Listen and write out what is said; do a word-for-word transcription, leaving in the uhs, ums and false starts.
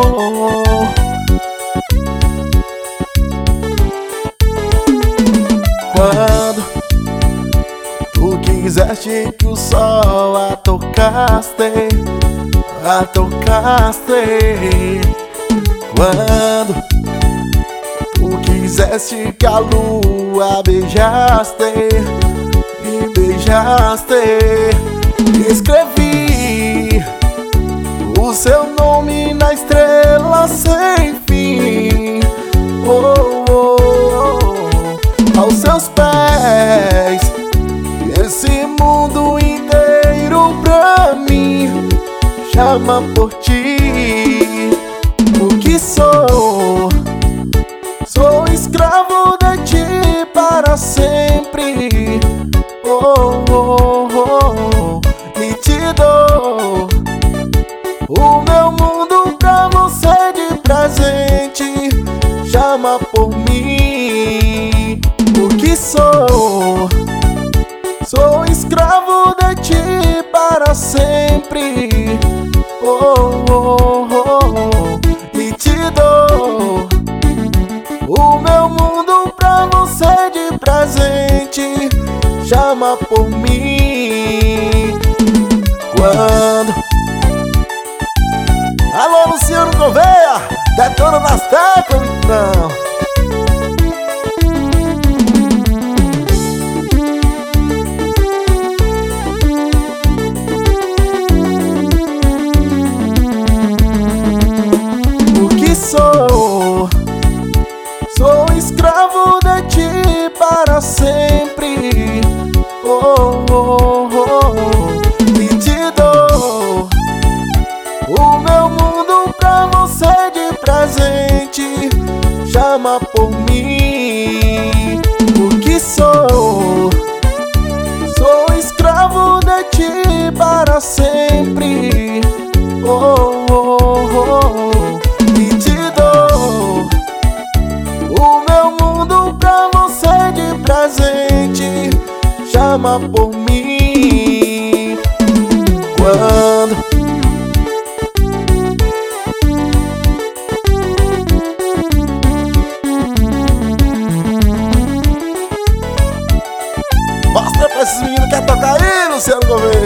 oh. Quando tu quiseste que o sol a tocaste, a tocaste. Quando tu quiseste que a lua beijaste e beijaste, escrevi o seu nome na estrela sem fim. Oh, oh, oh. Aos seus pés, esse mundo inteiro pra mim chama por ti. O que sou? Sou escravo de ti para sempre. Oh, oh, oh. E te dou o meu mundo pra você de presente. Chama por mim. O que sou? Sou escravo de ti para sempre. Oh, oh, oh. E te dou o meu mundo pra você de presente. Chama por mim. Quando alô, Luciano Gouveia, detona nas teclas, então. O que sou? Sou escravo de ti para sempre. Oh, oh, oh. E te dou o meu mundo pra você de presente. Chama por mim. O que sou? Sou escravo de ti para sempre. Oh, oh, oh. E te dou o meu mundo pra você de presente. Chama por mim. Quando mostra pra esses meninos que quer tocar aí, Luciano Gouveia.